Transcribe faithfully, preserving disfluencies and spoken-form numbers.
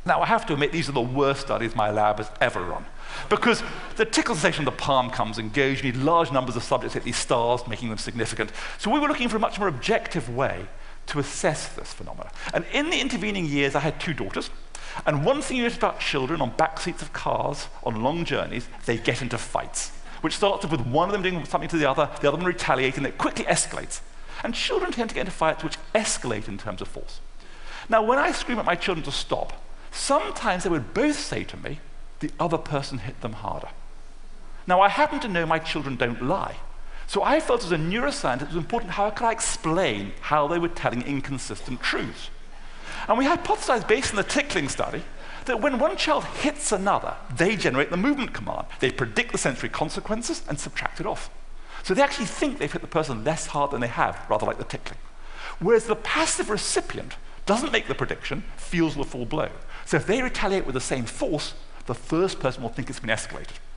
Now, I have to admit, these are the worst studies my lab has ever run. Because the tickle sensation of the palm comes and goes. You need large numbers of subjects at these stars, making them significant. So we were looking for a much more objective way to assess this phenomena. And in the intervening years, I had two daughters. And one thing you notice about children on back seats of cars on long journeys, they get into fights, which starts off with one of them doing something to the other, the other one retaliating, and it quickly escalates. And children tend to get into fights which escalate in terms of force. Now, when I scream at my children to stop, sometimes they would both say to me, the other person hit them harder. Now, I happen to know my children don't lie. So I felt as a neuroscientist it was important how could I explain how they were telling inconsistent truths. And we hypothesized, based on the tickling study, that when one child hits another, they generate the movement command. They predict the sensory consequences and subtract it off. So they actually think they've hit the person less hard than they have, rather like the tickling. Whereas the passive recipient doesn't make the prediction, feels the full blow. So if they retaliate with the same force, the first person will think it's been escalated.